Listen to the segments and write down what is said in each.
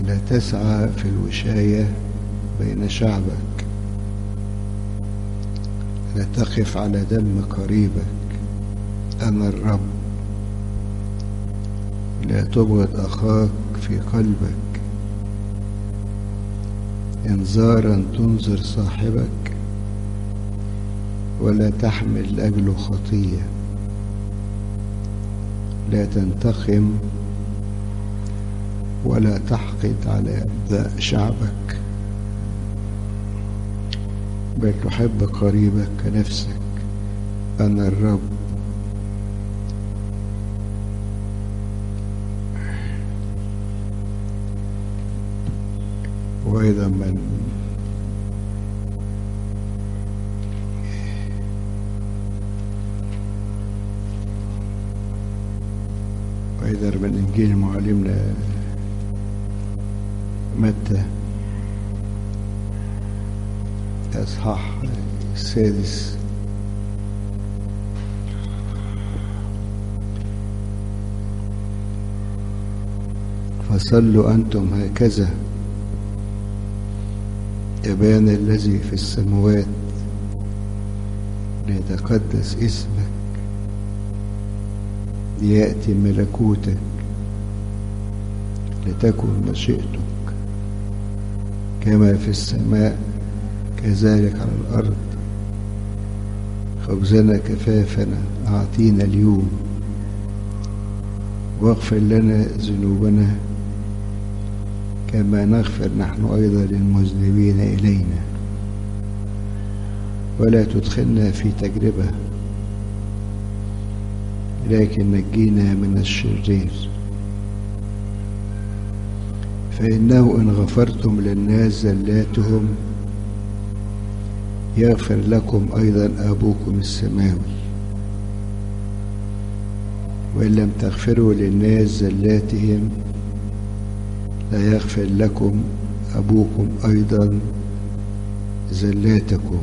لا تسعى في الوشاية بين شعبك، لا تقف على دم قريبك، أنا الرب. لا تبغض أخاك في قلبك، إنذارا تنذر صاحبك، ولا تحمل لأجله خطية. لا تنتقم ولا تحقد على أبناء شعبك، بل تحب قريبك كنفسك، أنا الرب. وأيضا من إنجيل معلمنا متى أصحاح 6، فصلوا أنتم هكذا: أبانا الذي في السماوات، ليتقدس اسمك، ليأتي ملكوتك، لتكن مشيئتك كما في السماء كذلك على الأرض. خبزنا كفافنا أعطينا اليوم، واغفر لنا ذنوبنا كما نغفر نحن أيضا للمذنبين إلينا، ولا تدخلنا في تجربة، لكن نجينا من الشرير. فإنه إن غفرتم للناس زلاتهم يغفر لكم أيضا أبوكم السماوي، وإن لم تغفروا للناس زلاتهم لا يغفر لكم أبوكم أيضا زلاتكم.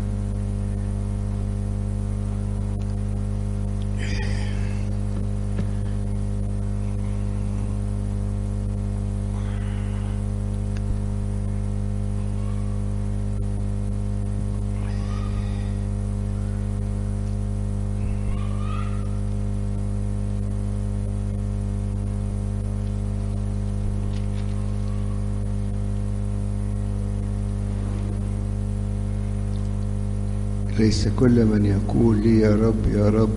ليس كل من يقول لي يا رب يا رب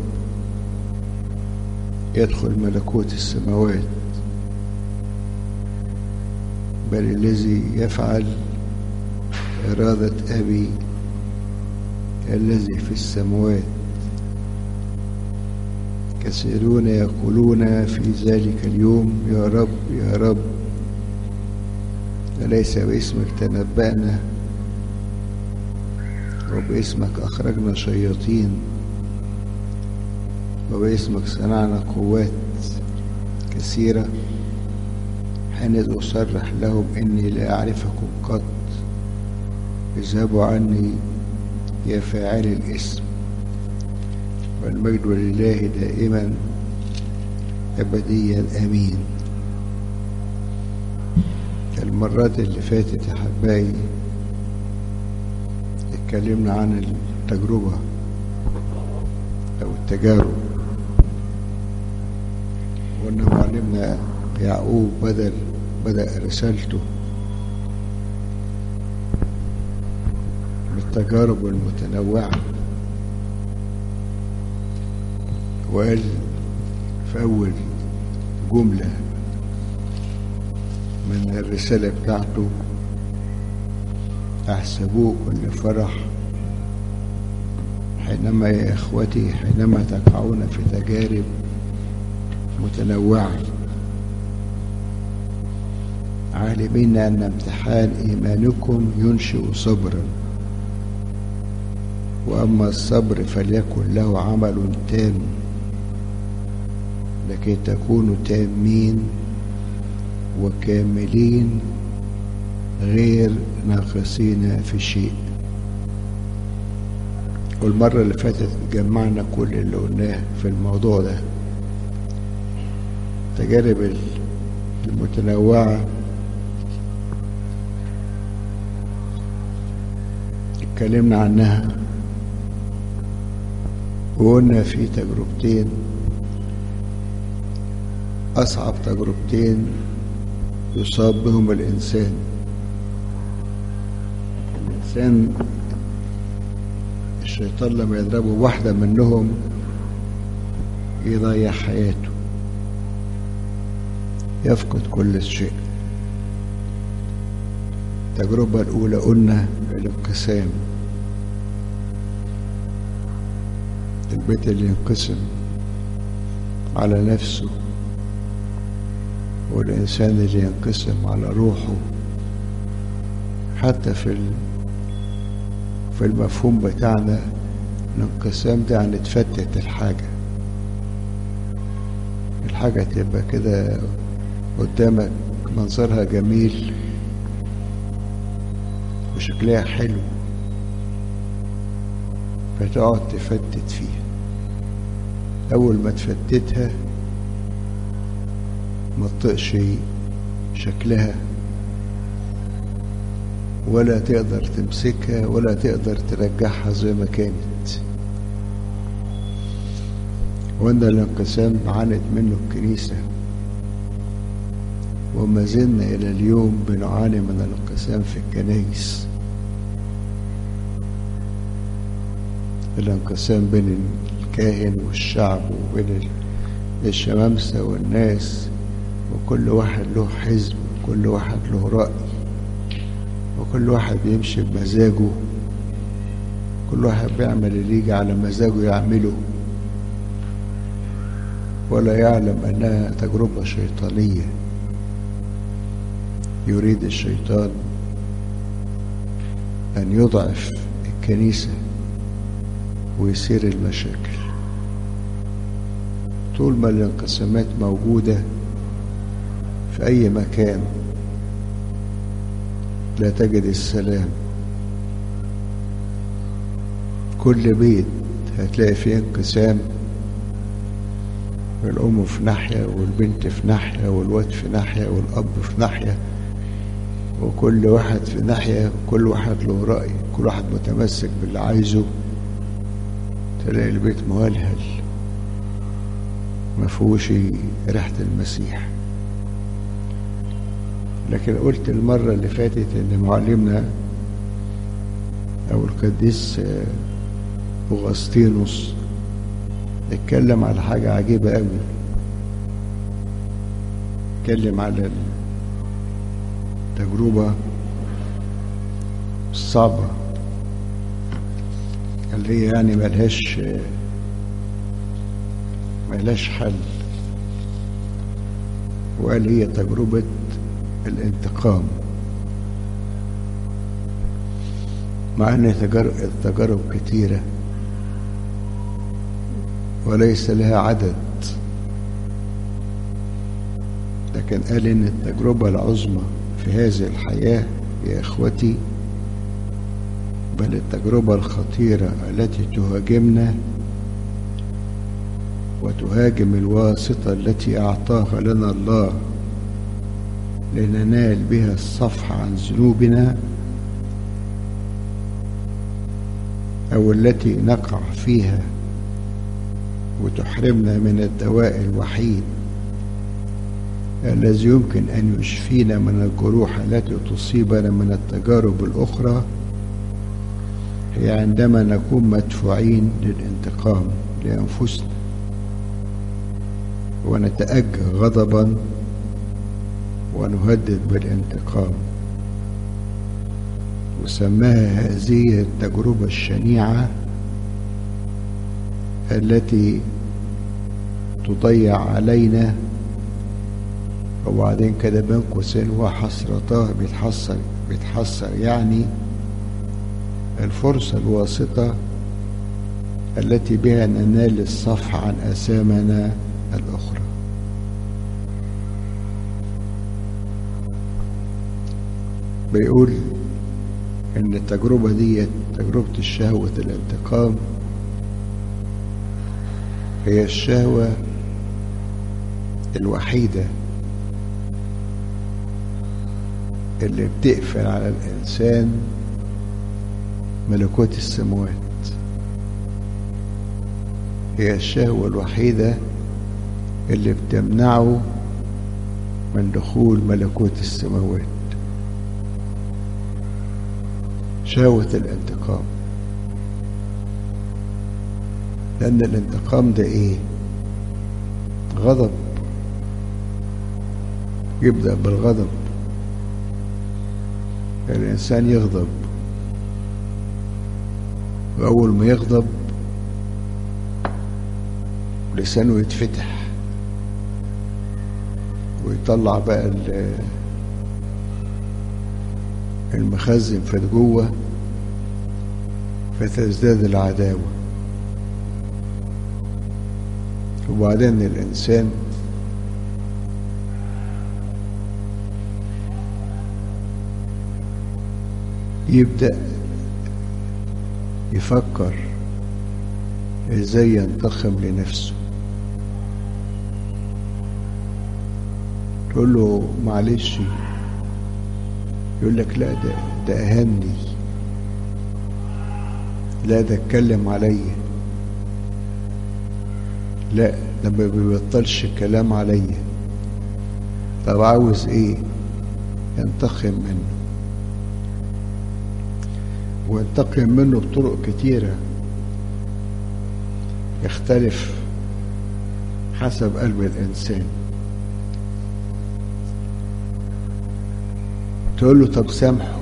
يدخل ملكوت السماوات، بل الذي يفعل إرادة أبي الذي في السماوات. كثيرون يقولون في ذلك اليوم يا رب يا رب، أليس باسمك تنبأنا، وباسمك أخرجنا شياطين، وباسمك صنعنا قوات كثيرة؟ حينئذ أصرح لهم إني لا أعرفكم قط، اذهبوا عني يا فاعلي الإثم. والمجد لله دائما أبديا آمين. المرات اللي فاتت يا حبايبي اتكلمنا عن التجربة أو التجارب، وأن معلمنا يعقوب بدأ رسالته بالتجارب المتنوعة، وقال في أول جملة من الرسالة بتاعته: أحسبوه كل فرح حينما يا إخوتي حينما تقعون في تجارب متنوعة، عالمين أن امتحان إيمانكم ينشئ صبرا، وأما الصبر فليكن له عمل تام، لكي تكونوا تامين وكاملين غير ناقصين في شيء. والمرة اللي فاتت جمعنا كل اللي قلناه في الموضوع ده. التجارب المتنوعة اتكلمنا عنها وقلنا في تجربتين، أصعب تجربتين يصاب بهم الإنسان. الشيطان لما يضربه واحدة منهم يضيع حياته، يفقد كل شيء. التجربة الأولى قلنا الانقسام، البيت اللي ينقسم على نفسه، والإنسان اللي ينقسم على روحه. حتى في المفهوم بتاعنا الانقسام ده يعني تفتت الحاجة تبقى كده قدامك منظرها جميل وشكلها حلو، فتقعد تفتت فيها. أول ما تفتتها ما تطقش شكلها، ولا تقدر تمسكها ولا تقدر ترجعها زي ما كانت. وأن الانقسام عانت منه الكنيسة، وما زلنا إلى اليوم بنعاني من الانقسام في الكنائس. الانقسام بين الكاهن والشعب وبين الشمامسة والناس، وكل واحد له حزب وكل واحد له رأي، وكل واحد بيمشي بمزاجه، كل واحد بيعمل اللي يجي على مزاجه يعمله، ولا يعلم أنها تجربة شيطانية. يريد الشيطان أن يضعف الكنيسة ويثير المشاكل. طول ما الانقسامات موجودة في أي مكان لا تجد السلام. كل بيت هتلاقي فيه انقسام، الأم في ناحية والبنت في ناحية والواد في ناحية والأب في ناحية، وكل واحد في ناحية، كل واحد له رأي، كل واحد متمسك باللي عايزه. تلاقي البيت مهلهل ما فيهوش ريحة المسيح. لكن قلت المرة اللي فاتت ان معلمنا او القديس أغسطينوس اتكلم على حاجة عجيبة قوي. اتكلم على التجربة الصعبة اللي هي يعني ملهاش حل، وقال هي تجربة الانتقام. مع ان التجارب كتيرة وليس لها عدد، لكن قال ان التجربة العظمى في هذه الحياة يا اخوتي، بل التجربة الخطيرة التي تهاجمنا وتهاجم الواسطة التي أعطاها لنا الله لننال بها الصفح عن ذنوبنا، أو التي نقع فيها وتحرمنا من الدواء الوحيد الذي يمكن أن يشفينا من الجروح التي تصيبنا من التجارب الأخرى، هي عندما نكون مدفوعين للانتقام لأنفسنا ونتأجى غضبا ونهدد بالانتقام. وسماها هذه التجربة الشنيعة التي تضيع علينا، وبعدين كده بين قوسين وحسرتاه بيتحسر يعني الفرصة الواسطة التي بها ننال الصفح عن آثامنا الأخرى. بيقول إن التجربة دي تجربة الشهوة الانتقام هي الشهوة الوحيدة اللي بتقفل على الإنسان ملكوت السماوات. هي الشهوة الوحيدة اللي بتمنعه من دخول ملكوت السماوات، شهوة الانتقام. لأن الانتقام ده إيه؟ غضب، يبدأ بالغضب. الإنسان يغضب، وأول ما يغضب لسانه يتفتح ويطلع بقى المخزن في جوه، فتزداد العداوة. وبعدين الإنسان يبدأ يفكر ازاي ينتقم لنفسه. تقول له معلش، يقول لك لا، ده اهني، لا ده اتكلم عليا، لا ده ما بيبطلش الكلام عليا. طب عاوز ايه؟ ينتقم منه، وينتقم منه بطرق كتيرة يختلف حسب قلب الإنسان. تقول له طب سامحه،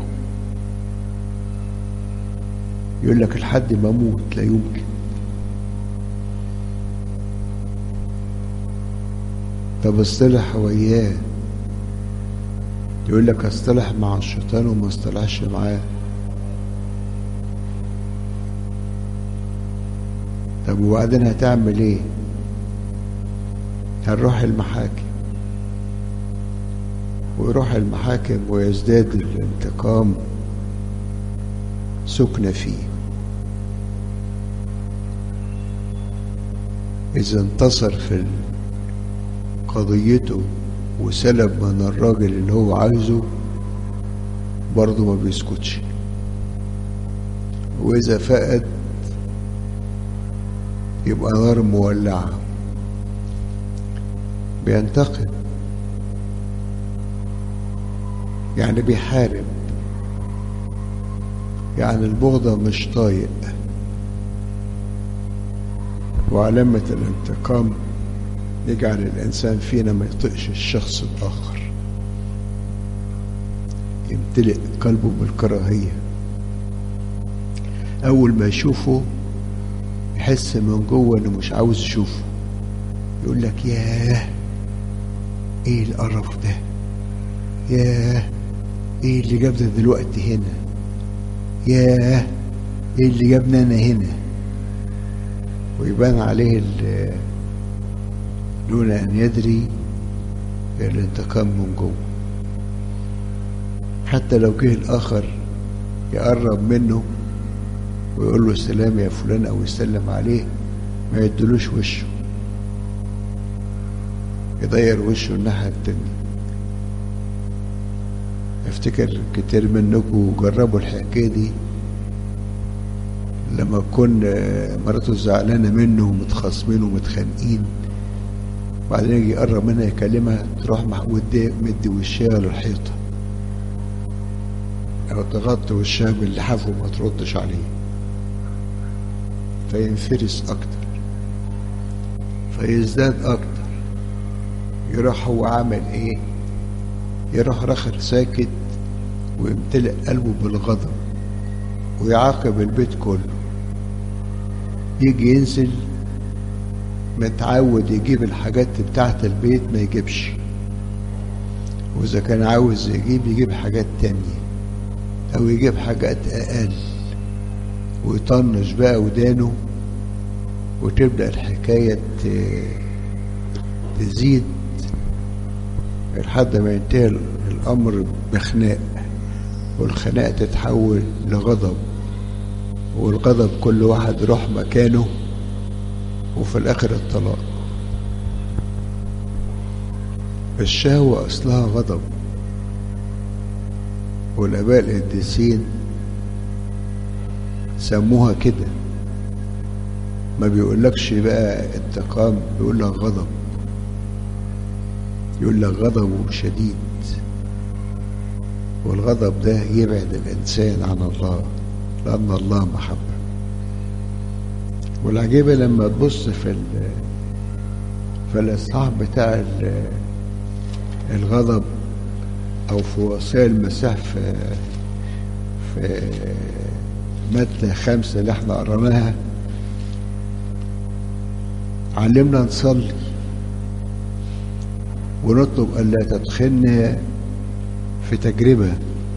يقول لك لحد ما اموت لا يمكن. طب اصطلح وياه، يقول لك اصطلح مع الشيطان وما اصطلحش معاه. طب وبعدين هتعمل ايه؟ هنروح المحاكم، ويروح المحاكم ويزداد الانتقام سكنة فيه. إذا انتصر في قضيته وسلب من الراجل اللي هو عايزه، برضه ما بيسكتش. وإذا فقد يبقى نار مولعة، بينتقم، يعني بيحارب، يعني البغضة مش طايق. وعلامة الانتقام يجعل الإنسان فينا ما يطيقش الشخص الآخر، يمتلئ قلبه بالكراهية. أول ما يشوفه يحس من جوه إنه مش عاوز يشوفه، يقول لك ياه إيه القرف ده، ياه إيه اللي جابنا دلوقتي هنا، ياه إيه اللي جابنا أنا هنا. ويبان عليه دون أن يدري الانتقام من جوه. حتى لو جه الآخر يقرب منه ويقول له سلام يا فلان أو يسلم عليه، ما يدلوش وشه، يضير وشه الناحية التانية. افتكر كتير منكم جربوا الحكاية دي، لما تكون مراته زعلانة منه ومتخاصمين ومتخانقين، بعدين يجي يقرب منها يكلمها، تروح مدي وشها للحيطة أو تغطي وشها باللحاف وما تردش عليه، فينفرس أكتر فيزداد أكتر. يروح هو عامل إيه؟ يروح رخر ساكت ويمتلئ قلبه بالغضب ويعاقب البيت كله. يجي ينزل متعود يجيب الحاجات بتاعت البيت ما يجيبش، وإذا كان عاوز يجيب حاجات تانية أو يجيب حاجات أقل، ويطنش بقى ودانه، وتبدأ الحكاية تزيد لحد ما ينتهي الأمر بخناق، والخناق تتحول لغضب، والغضب كل واحد يروح مكانه، وفي الآخر الطلاق. الشهوة أصلها غضب، والآباء القديسين سموها كده، ما بيقولكش بقى انتقام، بيقول لك غضب، يقول لك غضبه شديد. والغضب ده يبعد الإنسان عن الله، لأن الله محبة. والعجيبة لما تبص في الإصحاح بتاع الغضب، أو في وصايا المسيح في متى 5 اللي احنا قرأناها، علمنا نصلي ونطلب ألا تدخلنا في تجربة،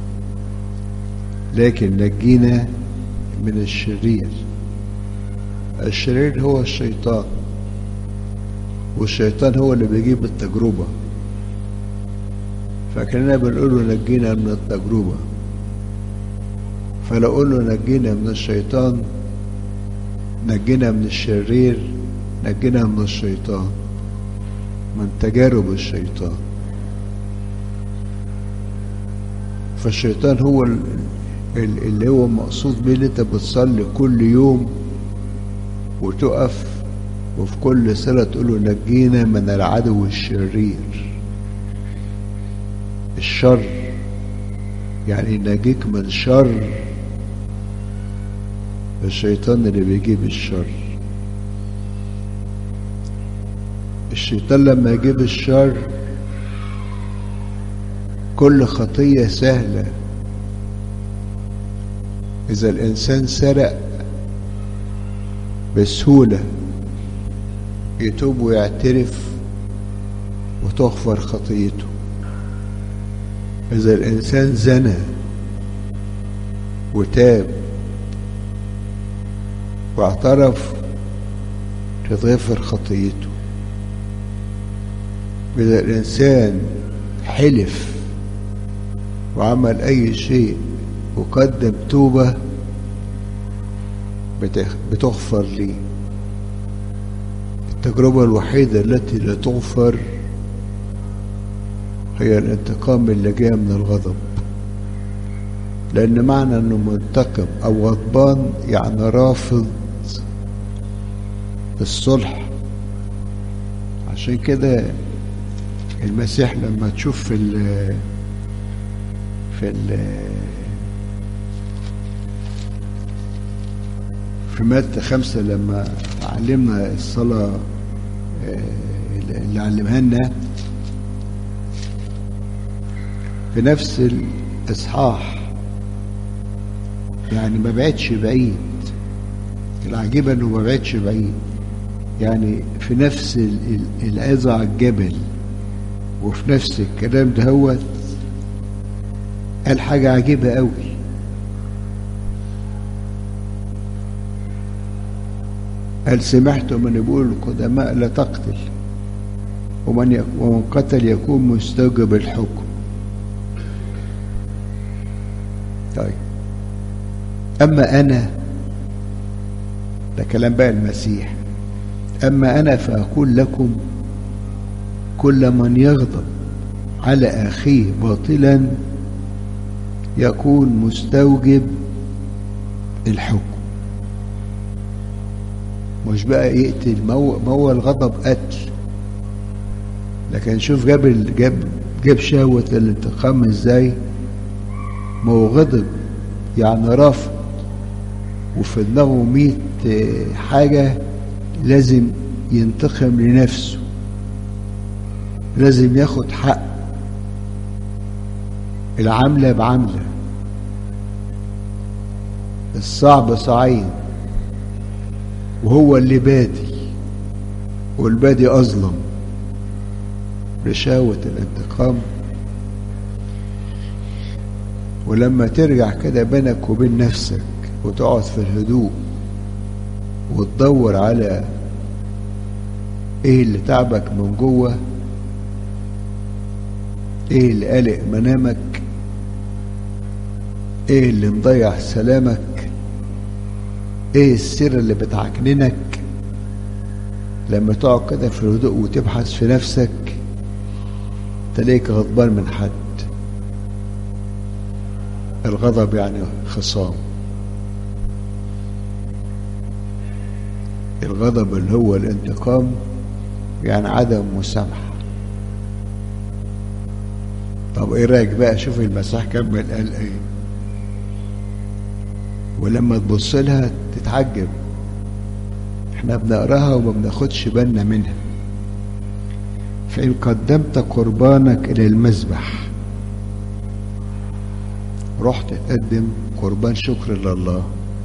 لكن نجينا من الشرير. الشرير هو الشيطان، والشيطان هو اللي بيجيب التجربة، فكأننا بنقول له نجينا من التجربة. فلو قول له نجينا من الشيطان، نجينا من الشرير، نجينا من الشيطان، من تجارب الشيطان. فالشيطان هو اللي هو مقصود بيه، اللي انت بتصلي كل يوم وتقف وفي كل صلاة تقول له نجينا من العدو الشرير. الشر يعني نجيك من شر الشيطان اللي بيجيب الشر. الشيطان لما يجيب الشر كل خطية سهلة. إذا الإنسان سرق بسهولة يتوب ويعترف وتغفر خطيته. إذا الإنسان زنى وتاب واعترف تتغفر خطيته. إذا الإنسان حلف وعمل أي شيء وقدم توبة بتغفر ليه. التجربة الوحيدة التي لا تغفر هي الانتقام اللي جاء من الغضب، لأن معنى أنه منتقم أو غضبان يعني رافض الصلح. عشان كده المسيح لما تشوف في متى 5 لما علمنا الصلاة اللي علمها لنا في نفس الإصحاح، يعني ما بعدش بعيد. العجيبة انه ما بعدش بعيد، يعني في نفس العظة على الجبل وفي نفس الكلام ده هو قال حاجة عجيبة قوي. قال سمعت من يقول القدماء لا تقتل، ومن قتل يكون مستوجب الحكم. طيب أما أنا، ده كلام بقى المسيح، أما أنا فأقول لكم كل من يغضب على أخيه باطلا يكون مستوجب الحكم. مش بقى يقتل، ما هو الغضب قتل، لكن شوف جاب شهوة الانتقام ازاي. ما هو غضب يعني رافض، وفي دماغه 100 حاجة لازم ينتقم لنفسه، لازم ياخد حق، العملة بعملة، الصعب صعيد، وهو اللي بادي، والبادي أظلم بشهوة الانتقام. ولما ترجع كده بينك وبين نفسك وتقعد في الهدوء وتدور على ايه اللي تعبك من جوه، ايه اللي قلق منامك، ايه اللي مضيع سلامك، ايه السر اللي بتعكننك، لما تقعد كده في الهدوء وتبحث في نفسك تلاقيك غضبان من حد. الغضب يعني خصام. الغضب اللي هو الانتقام، يعني عدم مسامحة. طب ايه رأيك بقى؟ شوف المسيح كمل قال ايه، ولما تبص لها تتعجب، احنا بنقراها وما بناخدش بالنا منها. فإن قدمت قربانك إلى المذبح، رحت تقدم قربان شكر لله،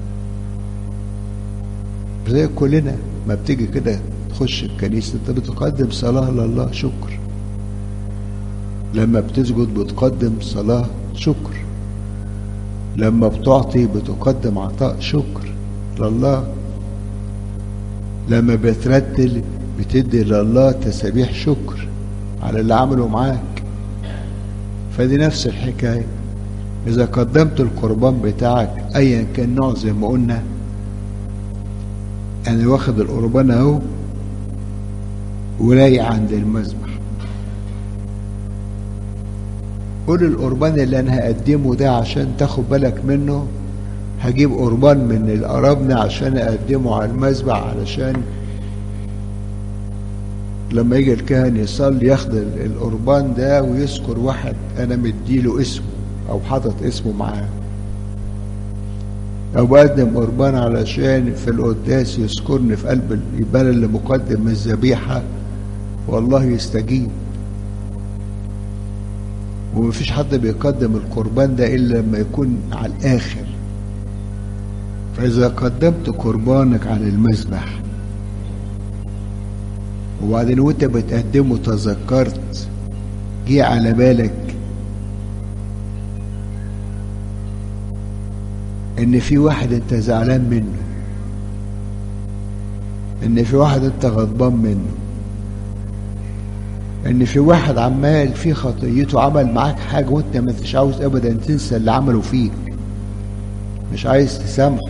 زي كلنا ما بتيجي كده تخش الكنيسة انت بتقدم صلاة لله شكر، لما بتسجد بتقدم صلاة شكر، لما بتعطي بتقدم عطاء شكر لله، لما بترتل بتدي لله تسابيح شكر على اللي عمله معاك. فدي نفس الحكاية، إذا قدمت القربان بتاعك أيا كان نوع، زي ما قلنا أنا واخد القربان أهو ولاقي عند المذبح، قول القربان اللي أنا هقدمه ده عشان تاخد بالك منه، هجيب قربان من القرابنة عشان أقدمه على المذبح، علشان لما يجي الكاهن يصلي ياخد القربان ده ويذكر واحد أنا مديله اسمه أو حاطط اسمه معاه، أو بقدم قربان علشان في القداس يذكرني في قلب يبقى اللي مقدم الذبيحة والله يستجيب. ومفيش حد بيقدم القربان ده إلا لما يكون على الآخر. فإذا قدمت قربانك على المذبح وبعدين وانت بتقدمه تذكرت، جه على بالك ان في واحد انت زعلان منه، ان في واحد انت غضبان منه، ان في واحد عمال في خطيته عمل معاك حاجة وانت ما انتش عاوز ابدا تنسى اللي عمله فيك، مش عايز تسامحه.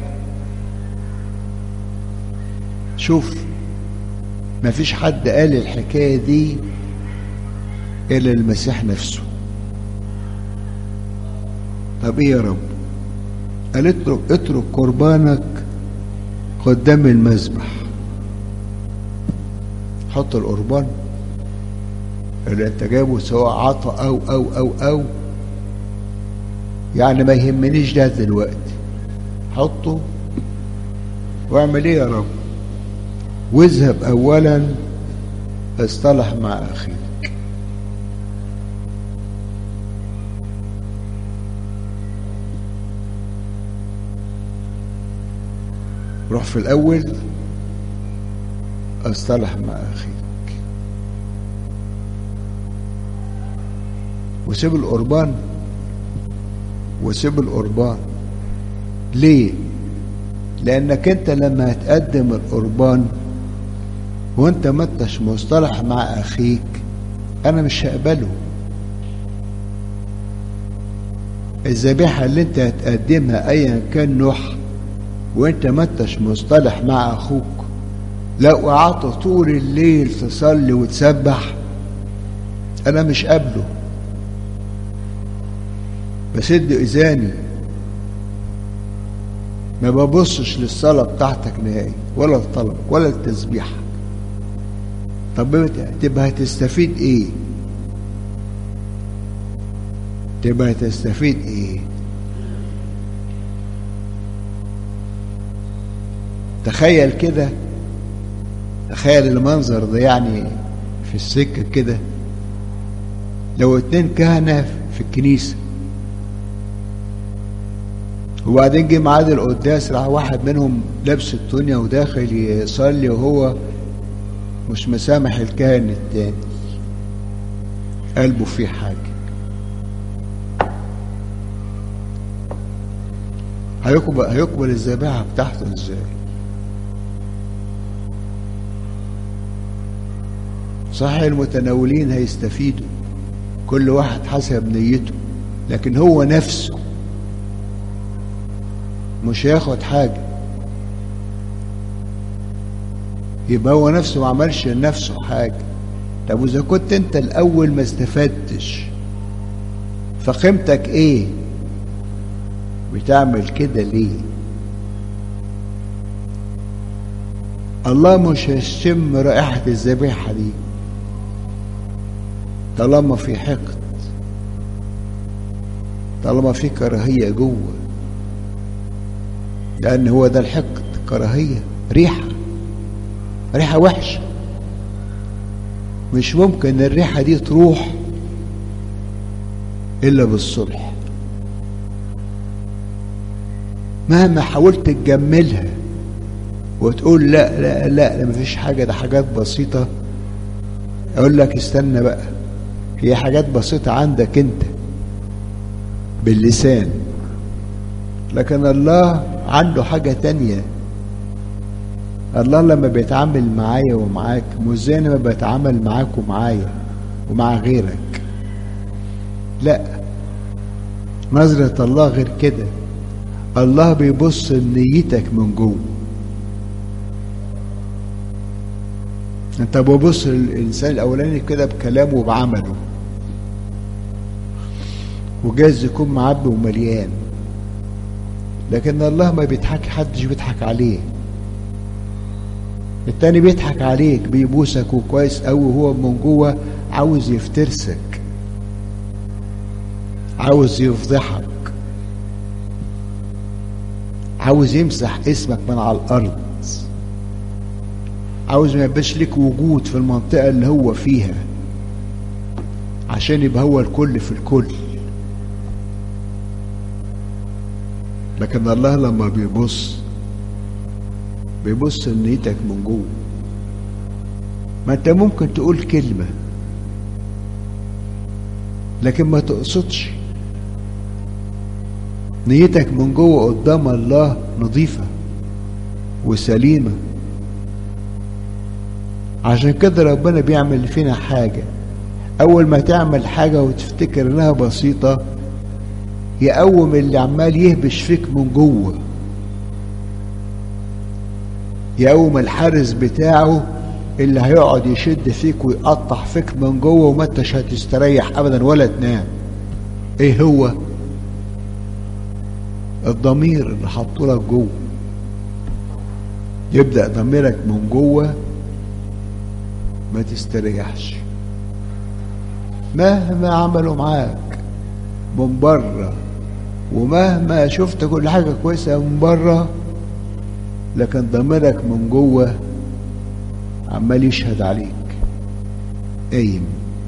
شوف، ما فيش حد قال الحكاية دي إلا المسيح نفسه. طب إيه يا رب؟ قال اترك قربانك قدام المذبح، حط القربان اللي انت جايبه سواء عطا أو يعني ما يهمنيش ده دلوقتي، حطه واعمل ايه يا رب؟ واذهب اولا اصطلح مع اخيك. روح في الاول اصطلح مع اخيك وسيب القربان، وسيب القربان. ليه؟ لانك انت لما هتقدم القربان وانت ما انتش مصطلح مع اخيك انا مش هقبله. الذبيحه اللي انت هتقدمها ايا كان نوعها وانت ما انتش مصطلح مع اخوك، لو قعدت طول الليل تصلي وتسبح انا مش قابله، بسد اذاني، ما ببصش للصلاه بتاعتك نهائي ولا لطلبك ولا لتسبيحك. طب تبقى هتستفيد ايه؟ تبقى هتستفيد ايه؟ تخيل كده، تخيل المنظر ده يعني في السكة كده، لو 2 كهنة في الكنيسة وبعدين جه ميعاد القداس راح واحد منهم لابس التونيا وداخل يصلي وهو مش مسامح الكاهن التاني، قلبه فيه حاجة. هيقبل الذبيحة بتاعته ازاي؟ صحيح المتناولين هيستفيدوا كل واحد حسب نيته، لكن هو نفسه مش هياخد حاجة، يبقى هو نفسه ما عملش لنفسه حاجة. طب وإذا كنت أنت الأول ما استفدتش فقيمتك إيه؟ بتعمل كده ليه؟ الله مش هيشم رائحة الذبيحة دي طالما في حقد، طالما في كراهية جوه، لأن هو ده الحقد، كراهية، ريحة وحشة. مش ممكن الريحة دي تروح إلا بالصلح. مهما حاولت تجملها وتقول لا لا لا مفيش حاجة، ده حاجات بسيطة، أقول لك استنى بقى، هي حاجات بسيطة عندك أنت باللسان، لكن الله عنده حاجة تانية. الله لما بيتعامل معايا ومعاك مش زي ما بيتعامل معاك ومعايا ومع غيرك، لا، نظرة الله غير كده. الله بيبص لنيتك من جوه. انت ببص للانسان الاولاني كده بكلامه وبعمله، وجايز يكون معبي ومليان، لكن الله ما بيضحك، حدش بيضحك عليه. التاني بيضحك عليك، بيبوسك وكويس قوي، وهو من جوه عاوز يفترسك، عاوز يفضحك، عاوز يمسح اسمك من على الارض، عاوز ما يبقاش لك وجود في المنطقة اللي هو فيها، عشان يبقى هو الكل في الكل. لكن الله لما بيبص لنيتك من جوه. ما انت ممكن تقول كلمة لكن ما تقصدش، نيتك من جوه قدام الله نظيفة وسليمة. عشان كده ربنا بيعمل فينا حاجة، أول ما تعمل حاجة وتفتكر إنها بسيطة يقوم اللي عمال يهبش فيك من جوه، يقوم الحارس بتاعه اللي هيقعد يشد فيك ويقطع فيك من جوه، وما انتش هتستريح أبدا ولا تنام. إيه هو؟ الضمير اللي حطه لك جوه. يبدأ ضميرك من جوه ما تستريحش، مهما عملوا معاك من بره، ومهما شفت كل حاجة كويسة من بره، لكن ضميرك من جوه عمال يشهد عليك قايم.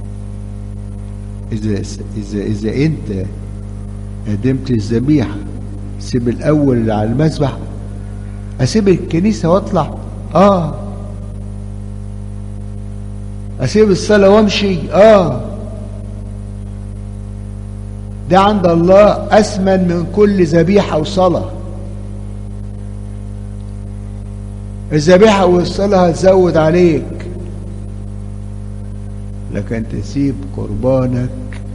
إذا أنت قدمت الذبيحة، سيب الأول اللي على المذبح، أسيب الكنيسة وأطلع؟ أسيب الصلاة وأمشي؟ ده عند الله أثمن من كل ذبيحة وصلاة. الذبيحة والصلاة هتزود عليك، لكن تسيب قربانك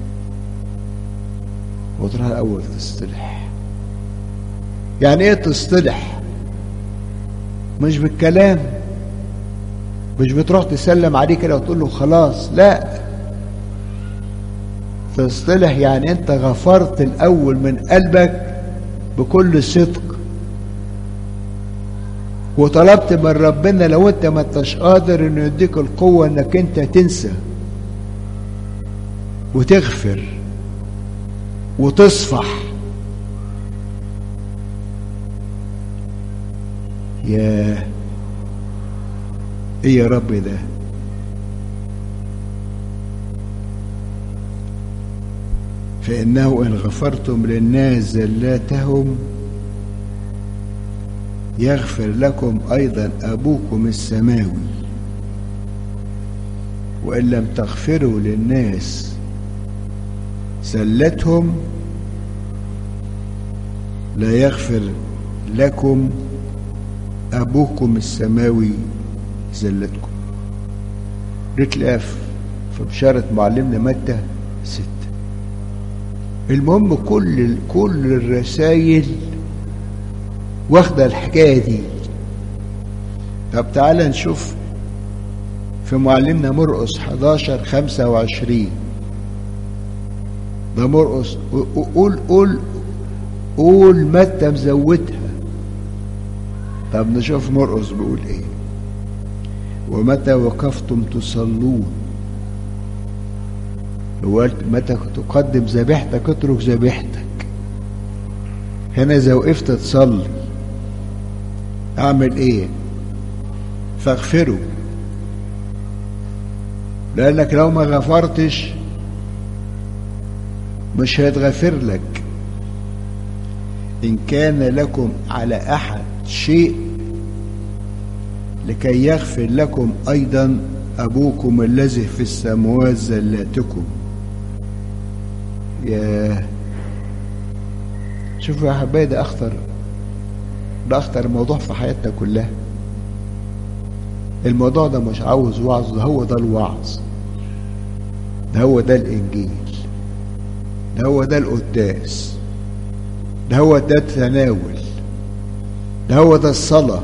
وتروح الأول تصطلح. يعني إيه تصطلح؟ مش بالكلام، مش بتروح تسلم عليه كده وتقول له خلاص، لا، تصطلح يعني انت غفرت الاول من قلبك بكل صدق، وطلبت من ربنا لو انت ما انتش قادر انه يديك القوة انك انت تنسى وتغفر وتصفح. ياه، ايه يا رب ده؟ فإنه إن غفرتم للناس زلاتهم يغفر لكم أيضا أبوكم السماوي، وإن لم تغفروا للناس زلتهم لا يغفر لكم أبوكم السماوي زلتكم. رتلاقيها في بشارة معلمنا متى 6. المهم كل الرسائل واخدة الحكاية دي. طب تعالى نشوف في معلمنا مرقس 11:25. ده مرقس، قول متى مزودها. طب نشوف مرقس بيقول ايه. ومتى وقفتم تصلون. لو قلت متى تقدم ذبيحتك اترك ذبيحتك. هنا إذا وقفت تصلي أعمل إيه؟ فاغفره، لأنك لو ما غفرتش مش هيتغفر لك. إن كان لكم على أحد شيء لكي يغفر لكم أيضا أبوكم الذي في السماوات زلاتكم. يا شوفوا يا حبايبي، ده أخطر موضوع في حياتنا كلها. الموضوع ده مش عاوز وعظ، ده هو ده الوعظ، ده هو ده الإنجيل، ده هو ده القداس، ده هو ده التناول، ده هو ده الصلاة.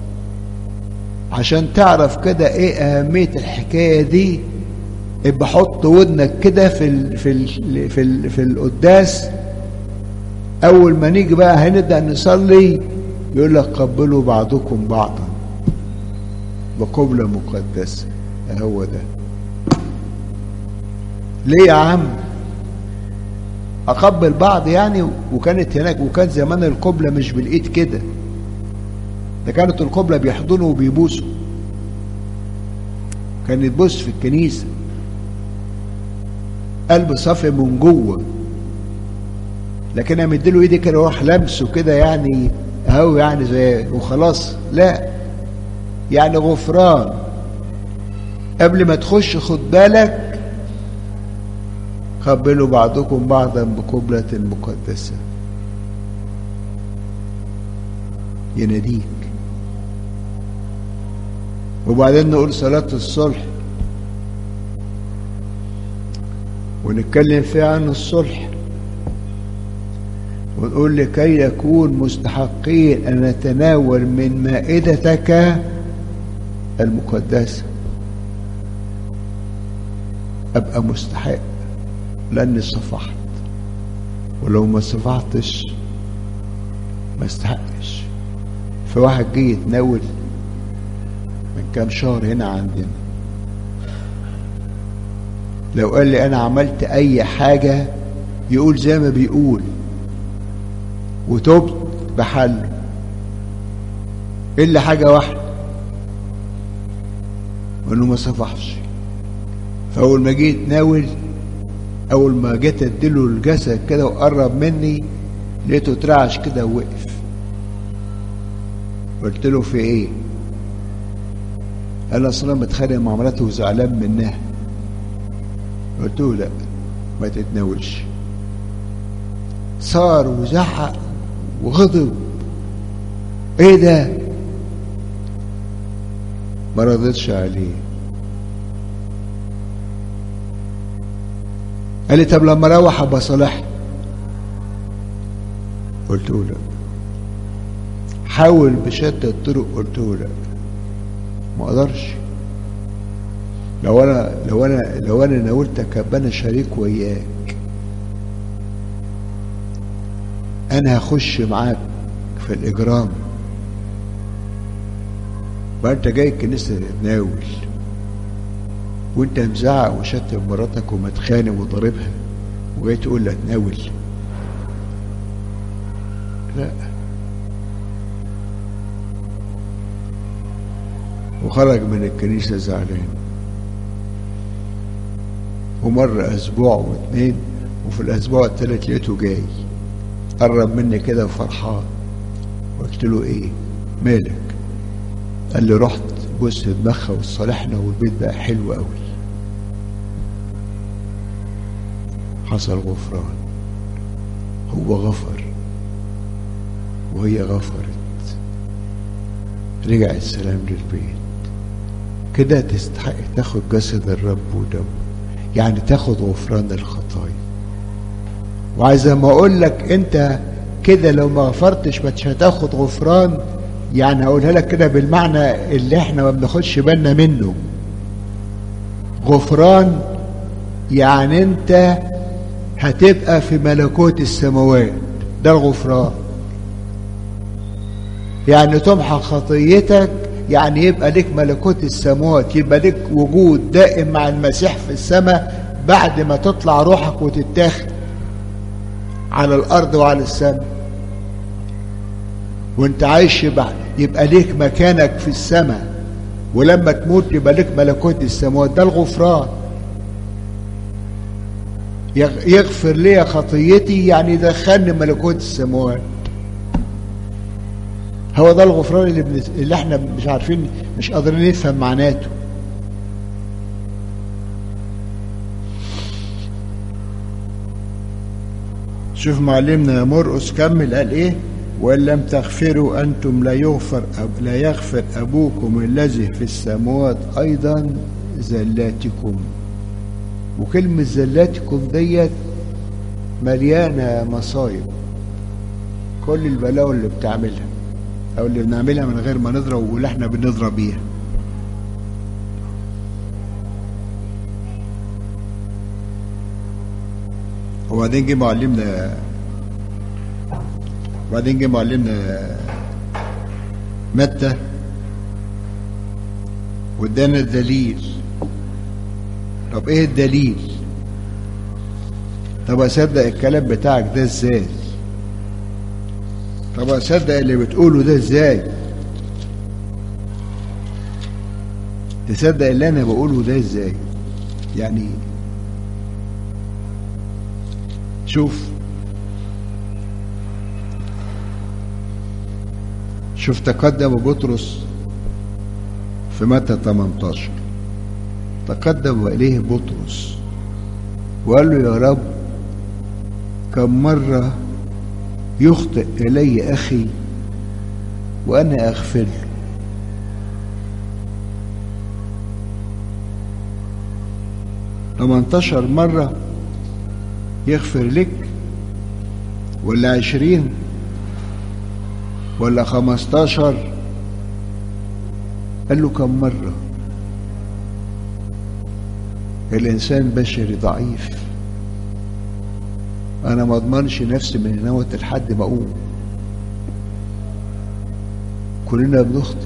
عشان تعرف كده ايه أهمية الحكاية دي، ابقى حط ودنك كده في القداس. أول ما نيجي بقى هنبدأ نصلي يقول لك قبلوا بعضكم بعضا بقبلة مقدسة. هو ده. ليه يا عم أقبل بعض يعني؟ وكانت هناك، وكان زمان القبلة مش بالإيد كده، ده كانت القبلة بيحضنوا وبيبوسوا، كان يتبوس في الكنيسة قلب صافي من جوه. لكن انا مديله ايدي كده واروح لمسه كده يعني اهو يعني زي وخلاص، لا، يعني غفران. قبل ما تخش خد بالك، قبلوا بعضكم بعضا بقبلة مقدسة. يناديك. وبعدين نقول صلاة الصلح ونتكلم فيها عن الصلح، ونقول لكي نكون مستحقين أن نتناول من مائدتك المقدسة. أبقى مستحق لأني صفحت، ولو ما صفحتش ما استحقش. فواحد جه يتناول من كام شهر هنا عندنا، لو قال لي أنا عملت أي حاجة يقول زي ما بيقول وتوبت بحله إلا حاجة واحدة، وإنه ما صفحش. فأول ما جيت يتناول، أول ما جيت أديله الجسد كده وقرب مني لقيته اترعش كده ووقف. قلت له في إيه؟ قال أصلا متخانق مع مراته وزعلان منها. قلت له لا، ما تتناولش. صار وزعق وغضب. ايه ده؟ ما رضيتش عليه. قال لي طب لما اروح ابقى صالح. قلت له لا. حاول بشتى الطرق. قلت له لا، ما اقدرش. لو انا ناولتك ابقى انا شريك وياك، انا هخش معاك في الاجرام. وانت جاي الكنيسه تتناول وانت مزعق وشتم مراتك ومتخانق وضاربها وجاي تقول لها اتناول؟ لا. وخرج من الكنيسه زعلان. ومر اسبوع واثنين، وفي الاسبوع الثالث لقيته جاي قرب مني كده وفرحان. قلت له ايه مالك؟ قال لي رحت بص دماغها وصالحنا والبيت بقى حلو قوي. حصل غفران، هو غفر وهي غفرت، رجع السلام للبيت. كده تستحق تاخد جسد الرب ودمه، يعني تاخد غفران الخطايا. وعايز ما اقول لك انت كده لو ما غفرتش مش هتاخد غفران، يعني هقولها لك كده بالمعنى اللي احنا ما بناخدش بالنا منه. غفران يعني انت هتبقى في ملكوت السماوات، ده الغفران. يعني تمحى خطيتك يعني يبقى لك ملكوت السماوات، يبقى لك وجود دائم مع المسيح في السماء بعد ما تطلع روحك وتتاخد على الارض وعلى السماء. وانت عايش يبقى ليك مكانك في السماء، ولما تموت يبقى لك ملكوت السماوات. ده الغفران. يغفر لي خطيتي يعني دخلني ملكوت السماوات. هو ده الغفران اللي احنا مش عارفين، مش قادرين نفهم معناته. شوف معلمنا مرقس كمل قال ايه: وان لم تغفروا انتم لا يغفر ابوكم الذي في السماوات ايضا زلاتكم. وكلمة زلاتكم ديت مليانة مصايب، كل البلاوي اللي بتعملها او اللي بنعملها من غير ما نضرب واللي احنا بنضرب بيها. وبعدين جه معلمنا متى وادانا الدليل. طب ايه الدليل؟ طب اصدق الكلام بتاعك ده ازاي؟ طب اصدق اللي بتقوله ده ازاي؟ تصدق اللي انا بقوله ده ازاي؟ يعني شوف تقدم بطرس في متى 18، تقدم إليه بطرس وقال له: يا رب كم مرة يخطئ إلي أخي وأنا أغفر له؟ 18 مرة يغفر لك، ولا 20 ولا 15؟ قال له: كم مرة؟ الإنسان بشري ضعيف، أنا ما أضمنش نفسي من هنا لحد ما أقوم. كلنا بنخطي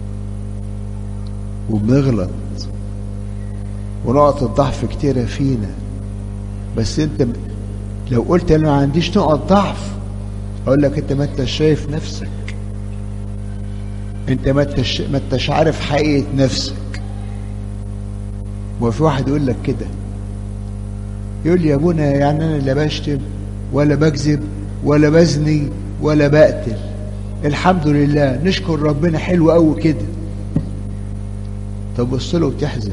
وبنغلط ونقط الضعف كتيرة فينا، بس أنت لو قلت أنا ما عنديش نقط ضعف أقول لك أنت ما أنتش شايف نفسك، أنت ما أنتش عارف حقيقة نفسك. وفي واحد يقول لك كده، يقول لي: يا ابونا يعني انا لا بشتم ولا بكذب ولا بزني ولا بقتل، الحمد لله نشكر ربنا، حلو قوي كده. طب بص له وتحزن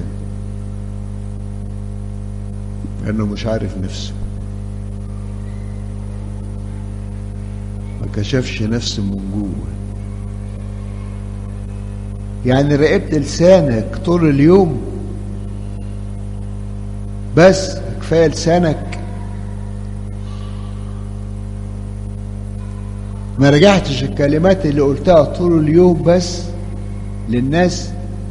لانه مش عارف نفسه، ما كشفش نفسه من جوه. يعني راقبت لسانك طول اليوم بس؟ كفايه لسانك؟ ما رجعتش الكلمات اللي قلتها طول اليوم بس للناس؟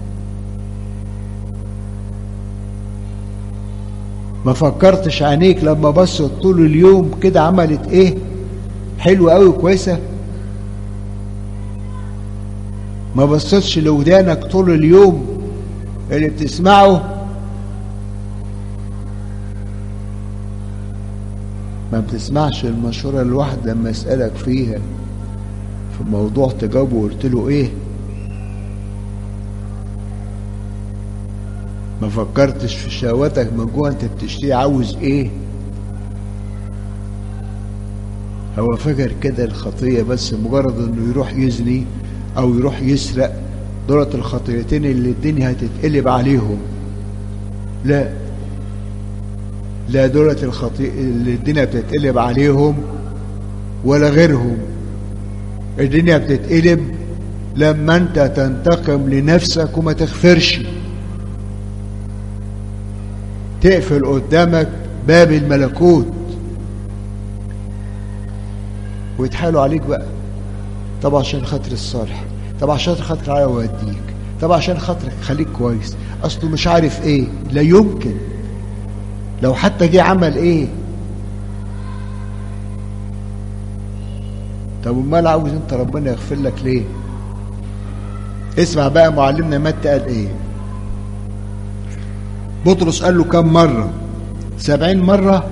ما فكرتش عينيك لما بصت طول اليوم كده عملت ايه؟ حلوه قوي كويسه؟ ما بصتش لودانك طول اليوم اللي بتسمعه؟ ما بتسمعش المشورة الواحدة لما اسألك فيها في موضوع تجاوبه وقلت له ايه؟ ما فكرتش في شهوتك من جوه انت بتشتري عاوز ايه؟ هو فاكر كده الخطية بس مجرد انه يروح يزني او يروح يسرق دولت الخطيتين اللي الدنيا هتتقلب عليهم. لا دولت اللي الدنيا بتتقلب عليهم ولا غيرهم. الدنيا بتتقلب لما انت تنتقم لنفسك وما تغفرش، تقفل قدامك باب الملكوت ويتحايلوا عليك بقى. طب عشان خاطر الصالح، طب عشان خاطر على وديك، طب عشان خاطرك خليك كويس، اصله مش عارف ايه. لا يمكن، لو حتى جه عمل ايه؟ طب امال عاوز انت ربنا يغفر لك ليه؟ اسمع بقى معلمنا متى قال ايه. بطرس قال له كم مرة؟ 70 مرة.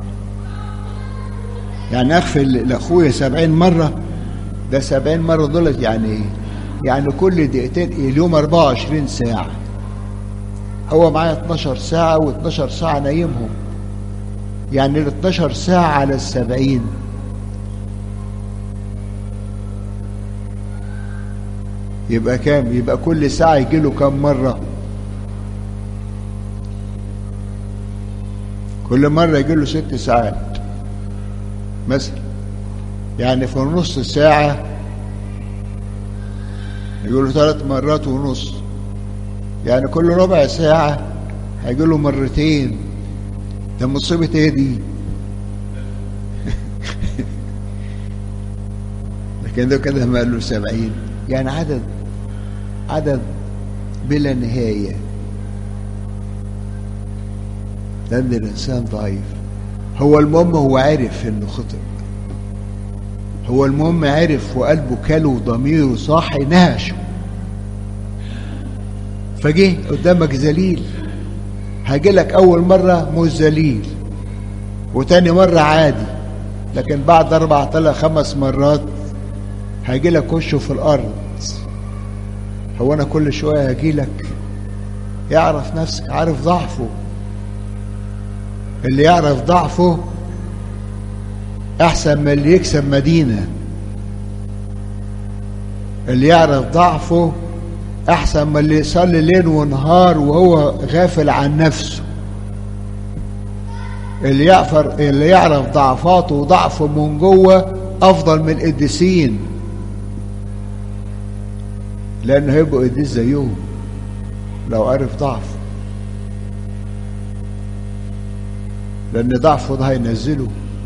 يعني اغفر لاخويا 70 مرة؟ ده 70 مرة دول يعني ايه؟ يعني كل دقيقتين. اليوم 24 ساعة، هو معايا 12 ساعة و12 ساعة نايمهم، يعني ال 12 ساعة على ال70 يبقى كام؟ يبقى كل ساعة يجيله كم مرة؟ كل مرة يجيله 6 ساعات مثلا، يعني في نص ساعة يقوله 3 مرات ونص، يعني كل ربع ساعة هيجيله مرتين. ده مصيبة ايه دي؟ لكن ده كده ما قال له 70، يعني عدد بلا نهاية. لأن الإنسان ضعيف. هو المهم هو عرف إنه خطئ، هو المهم عرف وقلبه كله وضميره صاحي نهشه. فجه قدامك ذليل، هيجيلك أول مرة مش ذليل، وتاني مرة عادي، لكن بعد 4 5 مرات هيجيلك وشه في الأرض. هو أنا كل شوية هجيلك؟ يعرف نفسك، عارف ضعفه. اللي يعرف ضعفه أحسن من اللي يكسب مدينة. اللي يعرف ضعفه أحسن من اللي يصلي ليل ونهار وهو غافل عن نفسه. اللي يعرف ضعفاته وضعفه من جوه أفضل من القديسين، لأنه هيبقوا قديس زيهم لو عرف ضعفه. لأن ضعفه ده هينزله،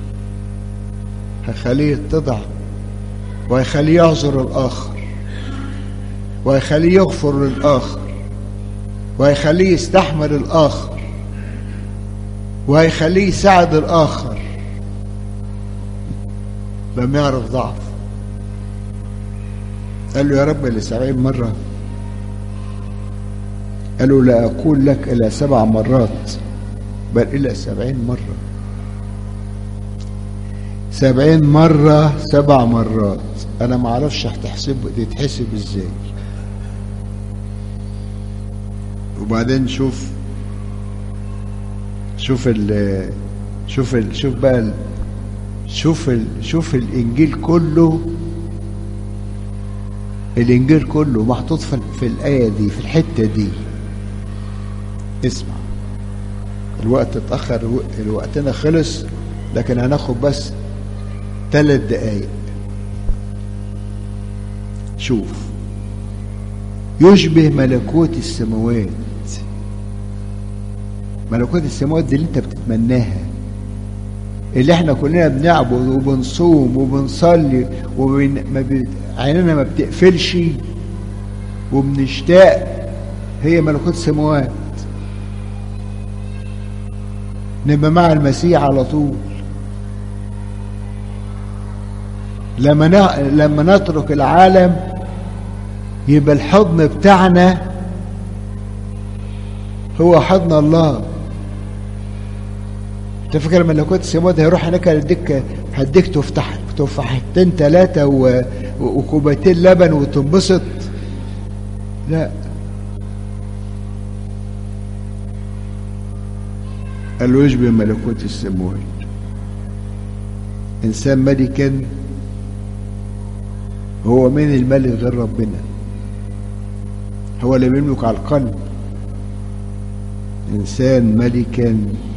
هيخليه يتضع، وهيخليه يعذر الآخر، وهيخليه يغفر للآخر، وهيخليه يستحمل الآخر، وهيخليه يساعد الآخر لما يعرف ضعف. قال له يا رب اللي 70 مرة؟ قال له لا أقول لك إلا 7 مرات، بل إلا 70 مرة. 70 مرة 7 مرات. أنا ما أعرفش تتحسب إزاي. وبعدين شوف الإنجيل كله. الإنجيل كله محطوط في الآية دي، في الحتة دي. اسمع، الوقت اتأخر، وقتنا خلص، لكن هناخد بس 3 دقايق. شوف، يشبه ملكوت السماوات. ملكوت السماوات دي اللي انت بتتمناها، اللي احنا كلنا بنعبد وبنصوم وبنصلي عيننا ما بتقفلش وبنشتاق. هي ملكوت السماوات، نبقى مع المسيح على طول. لما نترك العالم يبقى الحضن بتاعنا هو حضن الله. تفكر ملكوت السماوات هيروح هناك هديك تفاحتين 3 وكوبايتين لبن وتنبسط؟ لا. قال له يشبه ملكوت السماوات إنسان ملكا. هو من الملك غير ربنا؟ هو اللي بيملك على القلب. إنسان ملكا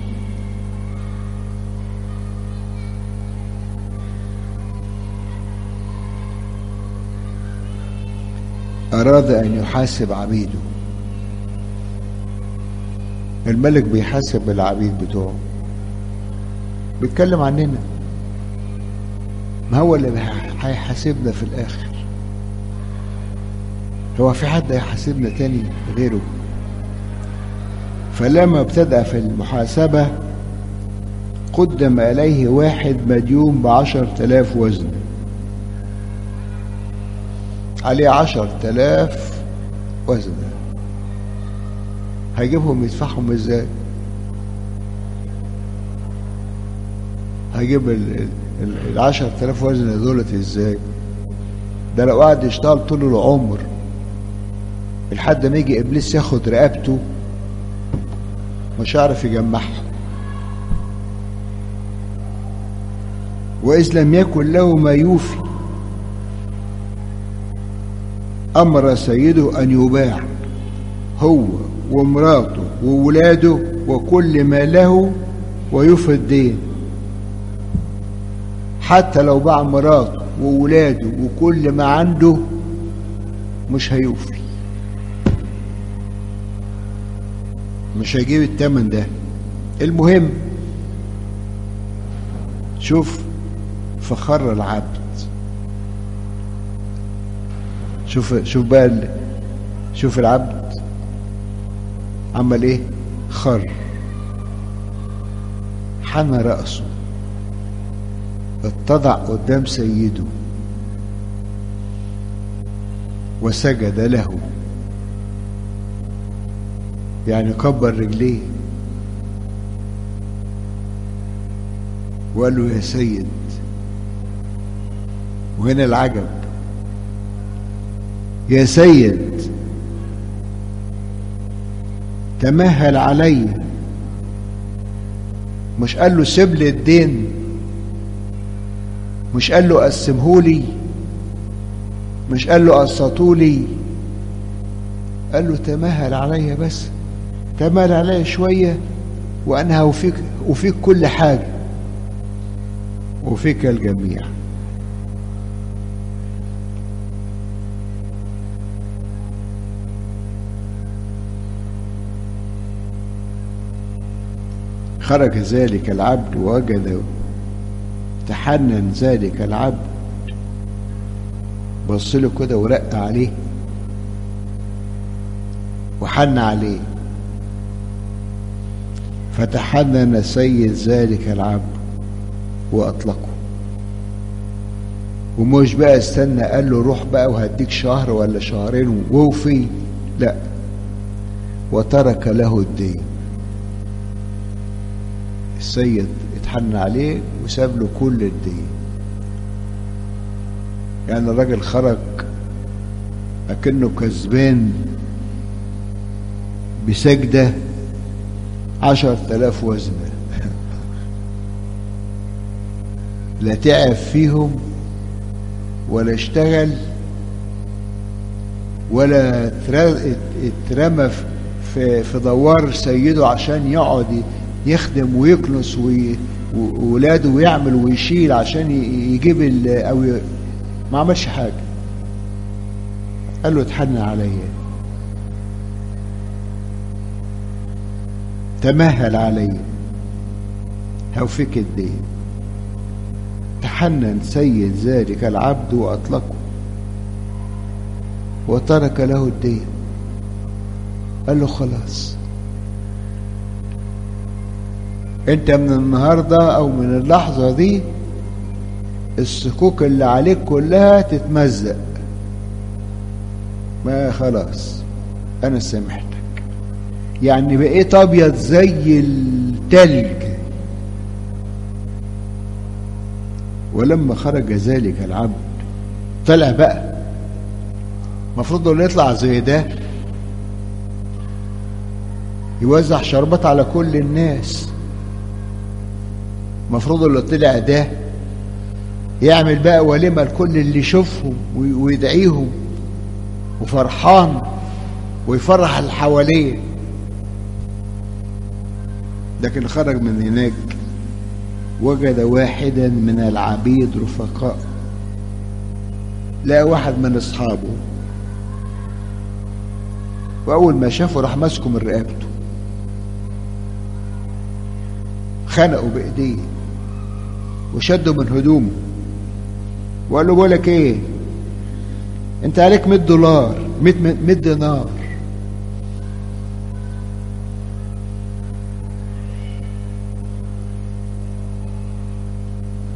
أراد أن يحاسب عبيده. الملك بيحاسب العبيد بتوعه، بيتكلم عننا. ما هو اللي هيحاسبنا في الآخر. هو في حد هيحاسبنا تاني غيره؟ فلما ابتدأ في المحاسبة قدم إليه واحد مديون ب10,000 وزن، عليه 10,000 وزنة. هيجيبهم يدفعهم ازاي؟ هيجيب 10,000 وزنة دولت ازاي؟ ده لو قعد يشتغل طول العمر لحد ما يجي ابليس ياخد رقبته مش هيعرف يجمعها. واذ لم يكن له ما يوفي امر سيده ان يباع هو ومراته وولاده وكل ما له ويوفي الدين. حتى لو باع مراته وولاده وكل ما عنده مش هيوفي، مش هيجيب الثمن ده. المهم شوف فخر العبد. شوف بقى شوف العبد عمل ايه؟ خر، حنى رأسه، اتضع قدام سيده وسجد له، يعني كبر رجليه وقال له يا سيد. وهنا العجب، يا سيد تمهل علي. مش قال له سيب لي الدين، مش قال له قسمهولي، مش قال له قسطولي، قال له تمهل علي، بس تمهل علي شوية وأنا وفيك كل حاجة وفيك الجميع. خرج ذلك العبد ووجد، تحنن ذلك العبد، بص له كده ورق عليه وحن عليه. فتحنن سيد ذلك العبد واطلقه. ومش بقى استنى قال له روح بقى وهديك شهر ولا شهرين ووفي، لا، وترك له الدين. السيد اتحنن عليه وساب له كل الدين. يعني الراجل خرج أكنه كسبان بسجدة 10,000 وزنة. لا تعب فيهم ولا اشتغل ولا اترمى في دوار سيده عشان يقعد يخدم ويكنس وولاده ويعمل ويشيل عشان يجيب ما عملش حاجة. قال له اتحنن عليا، تمهل علي، هوفيك الدين. تحنن سيد ذلك العبد وأطلقه وترك له الدين. قال له خلاص، انت من النهاردة او من اللحظة دي الصكوك اللي عليك كلها تتمزق، ما خلاص انا سامحتك. يعني بقيت ابيض زي التلج. ولما خرج ذلك العبد طلع بقى، المفروض انه يطلع زي ده يوزع شربات على كل الناس. المفروض اللي طلع ده يعمل بقى وليمة لكل اللي يشوفهم ويدعيهم وفرحان ويفرح اللي حواليه. لكن خرج من هناك وجد واحدا من العبيد رفقاء، لقى واحد من اصحابه، واول ما شافه راح ماسكه من رقبته، خنقه بايديه وشده من هدومه وقال له بقولك ايه، انت عليك $100 100 دينار.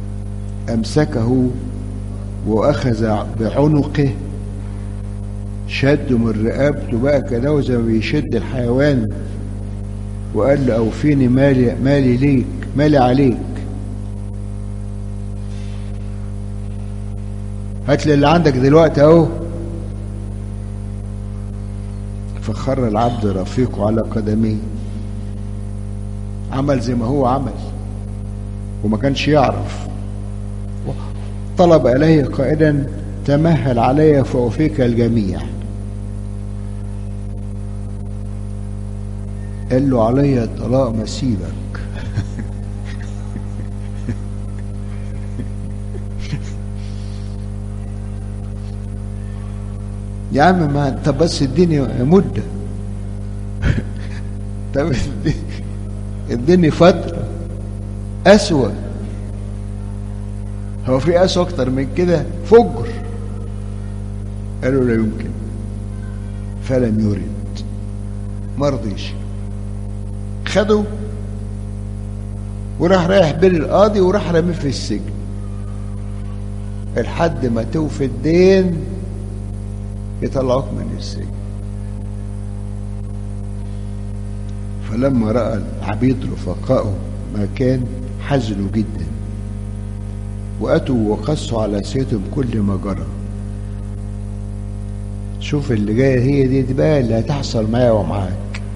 امسكه واخذ بعنقه شده من رقبته بقى كده وزي ما بيشد الحيوان، وقال له اوفيني مالي ليك، مالي عليك، هات لي اللي عندك دلوقتي اهو. فخر العبد رفيقه على قدميه، عمل زي ما هو عمل وما كانش يعرف. طلب إليه قائلا تمهل علي فأوفيك الجميع. قال له علي الطلاق ما سيبك. يا عم ما انت بس اديني مدة. طب اديني فترة أسوأ. هو في أسوأ أكتر من كده؟ فجر. قالوا لا يمكن، فلم يرد، ما رضيش. خده وراح رايح بين القاضي وراح رميه في السجن لحد ما توفي الدين يطلعوك من السجن. فلما رأى العبيد رفقائه ما كان حزنوا جدا، وأتوا وقصوا على سيدهم كل ما جرى. شوف اللي جاية هي دي بقى اللي هتحصل معايا ومعاك.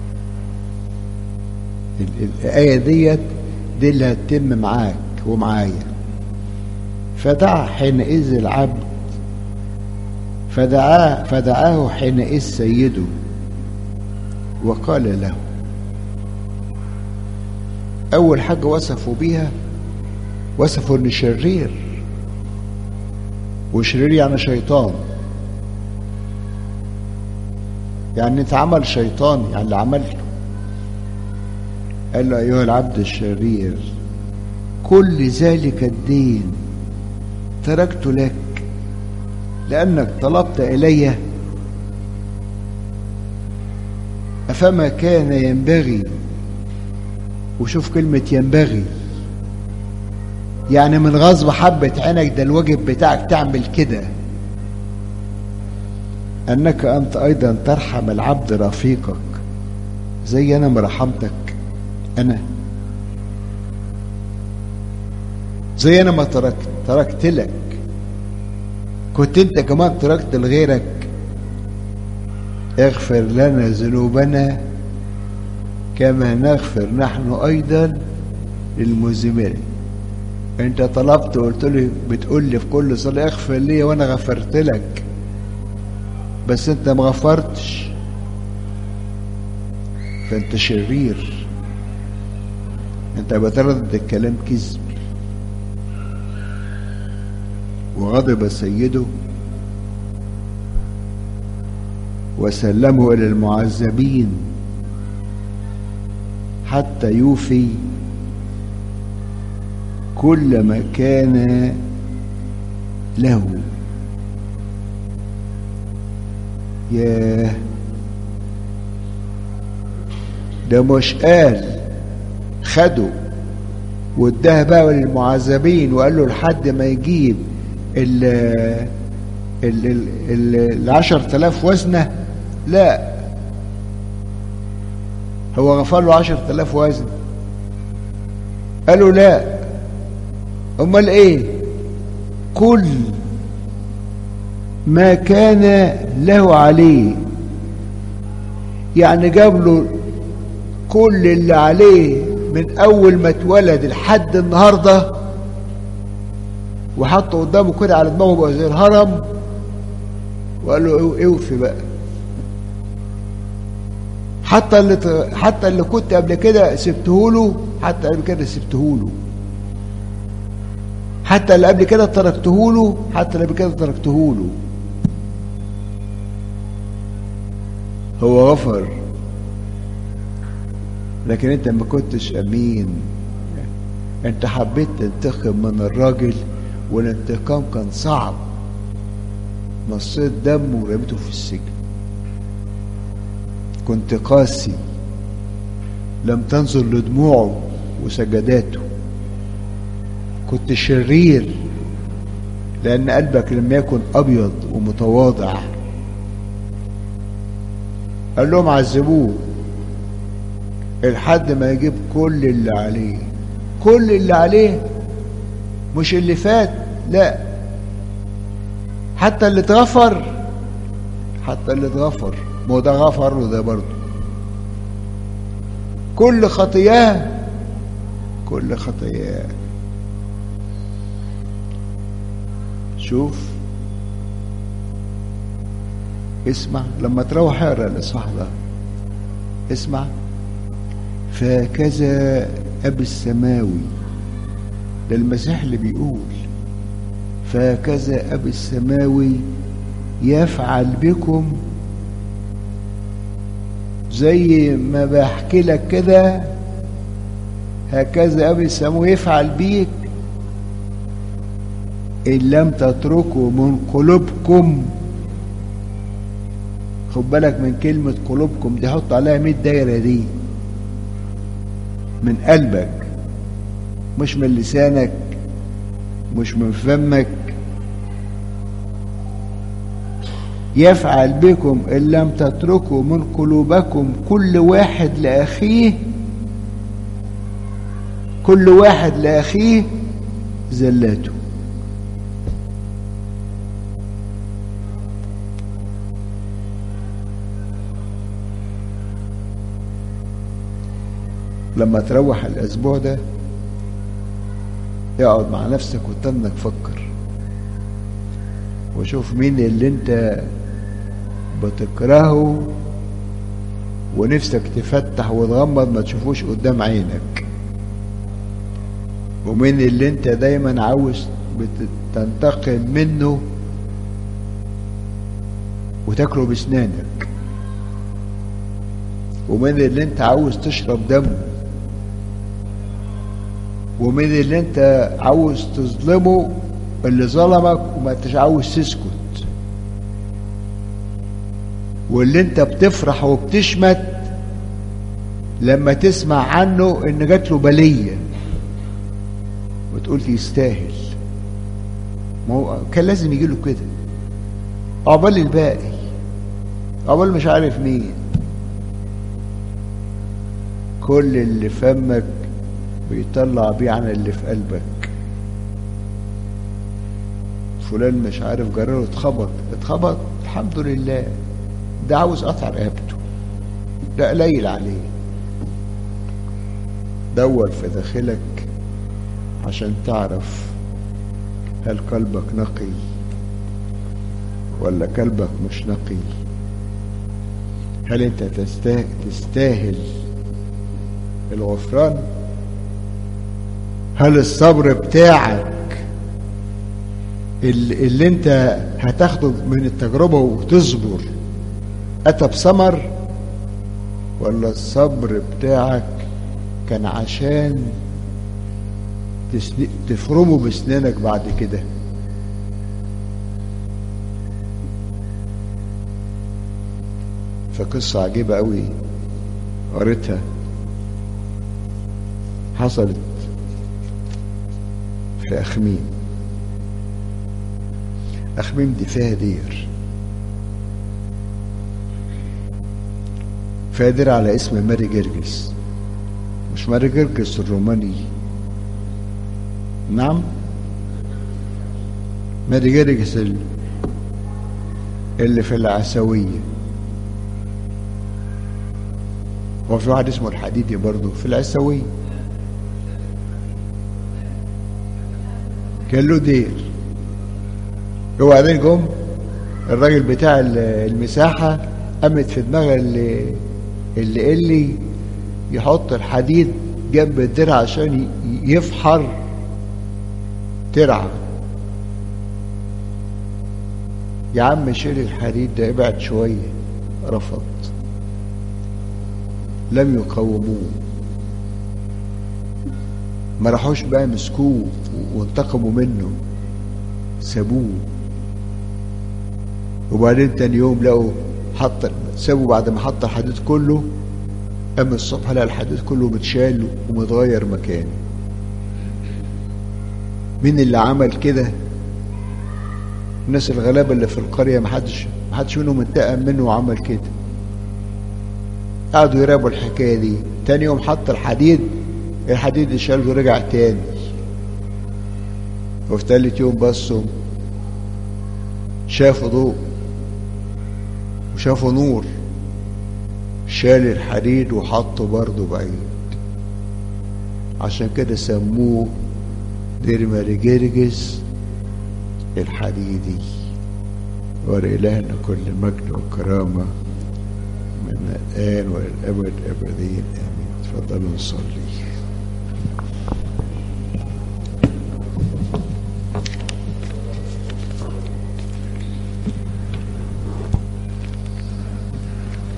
الآية دي اللي هتتم معاك ومعايا. فدعا حينئذ العبد، فدعاه حينئذ سيده وقال له. أول حاجة وصفوا بيها، وصفوا إنه شرير، وشرير يعني شيطان، يعني انت عمل شيطان، يعني اللي عملته. قال له أيها العبد الشرير كل ذلك الدين تركت لك لأنك طلبت إلي، أفما كان ينبغي. وشوف كلمة ينبغي، يعني من غصب حبة عينك، ده الواجب بتاعك تعمل كده، أنك أنت أيضا ترحم العبد رفيقك زي أنا ما رحمتك. أنا زي أنا ما تركت لك، كنت أنت كمان تركت لغيرك. اغفر لنا ذنوبنا كما نغفر نحن أيضا للمذنبين. أنت طلبت وقلت لي، بتقول لي في كل صلاة اغفر لي وأنا غفرت لك، بس أنت ما غفرتش، فأنت شرير، أنت بتردد الكلام كذب. وغضب سيده وسلمه إلى المعذبين حتى يوفي كل ما كان له. ياه، ده مش قال خده واداها بقى للمعذبين وقال له لحد ما يجيب ال 10,000 وزنة؟ لا، هو غفر له 10,000 وزن. قالوا لا، امال ايه؟ كل ما كان له عليه، يعني جاب له كل اللي عليه من اول ما اتولد لحد النهارده، وحطه قدامه كده على دماغه بقى زي الهرم، وقال له اوفي بقى. حتى اللي كنت قبل كده سبته له، حتى اللي قبل كده تركته له. هو غفر، لكن انت ما كنتش امين. انت حبيت تنتقم من الراجل، والانتقام كان صعب، نصيت دمه ورميته في السجن. كنت قاسي، لم تنظر لدموعه وسجداته. كنت شرير، لأن قلبك لم يكن أبيض ومتواضع. قال لهم عذبوه لحد ما يجيب كل اللي عليه. كل اللي عليه، مش اللي فات، لا، حتى اللي اتغفر. حتى اللي اتغفر، ما هو ده غفر له ده برضه. كل خطيئة، كل خطيئة. شوف، اسمع لما تروح اقرا الاصحاح ده، اسمع. فهكذا ابي السماوي، ده المسيح اللي بيقول فهكذا ابي السماوي يفعل بكم. زي ما بحكي لك كده، هكذا ابي السماوي يفعل بيك ان لم تتركوا من قلوبكم. خد بالك من كلمة قلوبكم دي، حط عليها 100 دايرة. دي من قلبك، مش من لسانك، مش من فمك. يفعل بكم إن لم تتركوا من قلوبكم كل واحد لأخيه، كل واحد لأخيه زلاته. لما تروح الأسبوع ده، اقعد مع نفسك وتنك فكر وشوف مين اللي انت بتكرهه ونفسك تفتح وتغمض ما تشوفوش قدام عينك، ومين اللي انت دايما عاوز تنتقم منه وتاكله بسنانك، ومين اللي انت عاوز تشرب دمه، ومين اللي انت عاوز تظلمه اللي ظلمك وما انتش عاوز تسكت، واللي انت بتفرح وبتشمت لما تسمع عنه ان جات له بليه وتقول يستاهل. ما هو كان لازم يجي له كده، عقبال الباقي، عقبال مش عارف مين. كل اللي فمك بيطلع بيه عن اللي في قلبك. فلان مش عارف جراله اتخبط، الحمد لله، ده عاوز قطع رقبته، ده قليل عليه. دور في داخلك عشان تعرف هل قلبك نقي ولا قلبك مش نقي. هل انت تستاهل الغفران؟ هل الصبر بتاعك اللي انت هتاخده من التجربة وتصبر أتى بثمر، ولا الصبر بتاعك كان عشان تفرمه بسنانك بعد كده؟ فقصة عجيبة قوي قريتها، حصلت في أخميم. أخميم دي فيها دير، فيها دير على اسم ماري جرجس، مش ماري جرجس الروماني، نعم، ماري جرجس اللي في العسوية. وفي واحد اسمه الحديدي برضه في العسوية، كان له دير. وبعدين جم الراجل بتاع المساحة قامت في دماغه اللي يحط الحديد جنب الدرع عشان يفحر ترعة. يا عم شيل الحديد ده، ابعد شوية. رفض، لم يقاوموه، ما راحوش بقى مسكوه وانتقموا منه، سابوه. وبعدين تاني يوم لقوا سابوا بعد ما حط الحديد كله، قام الصبح لقى الحديد كله متشال ومتغير مكانه. مين اللي عمل كده؟ الناس الغلابه اللي في القريه، محدش منهم انتقم منه وعمل كده. قعدوا يراقبوا الحكاية دي. تاني يوم حط الحديد اللي شاله رجع تاني. وفي تالت يوم بصوا شافوا ضوء وشافوا نور، شال الحديد وحطه برضه بعيد. عشان كده سموه ديرمارجرجس الحديدي. ولإلهنا كل مجد وكرامة من الآن والأبد أبدين آمين. تفضلوا نصلي.